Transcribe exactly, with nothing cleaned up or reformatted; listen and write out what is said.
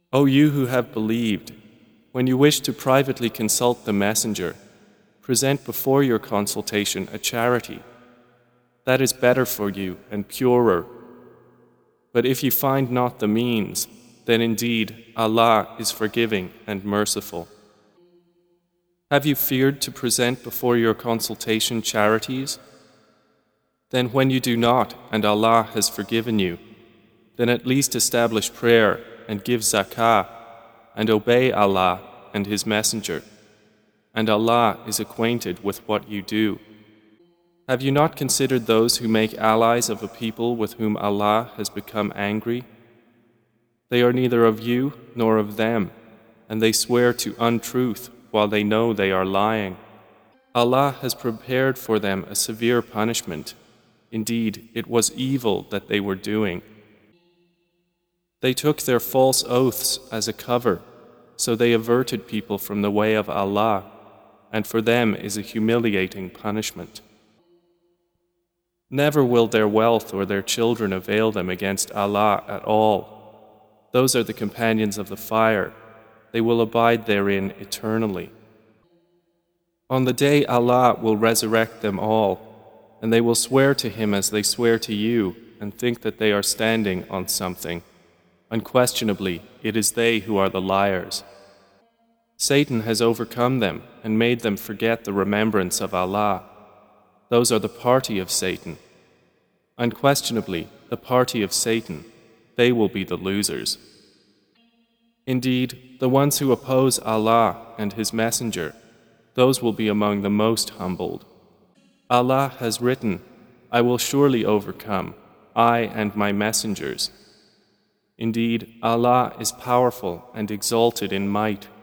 O you who have believed, when you wish to privately consult the Messenger, present before your consultation a charity. That is better for you and purer. But if you find not the means, then indeed Allah is forgiving and merciful. Have you feared to present before your consultation charities? Then when you do not and Allah has forgiven you, then at least establish prayer and give zakah and obey Allah and His Messenger, and Allah is acquainted with what you do. Have you not considered those who make allies of a people with whom Allah has become angry? They are neither of you nor of them, and they swear to untruth while they know they are lying. Allah has prepared for them a severe punishment. Indeed, it was evil that they were doing. They took their false oaths as a cover, so they averted people from the way of Allah, and for them is a humiliating punishment. Never will their wealth or their children avail them against Allah at all. Those are the companions of the fire. They will abide therein eternally. On the day Allah will resurrect them all, and they will swear to Him as they swear to you and think that they are standing on something. Unquestionably, it is they who are the liars. Satan has overcome them and made them forget the remembrance of Allah. Those are the party of Satan. Unquestionably, the party of Satan, they will be the losers. Indeed, the ones who oppose Allah and His Messenger, those will be among the most humbled. Allah has written, I will surely overcome, I and my messengers. Indeed, Allah is powerful and exalted in might.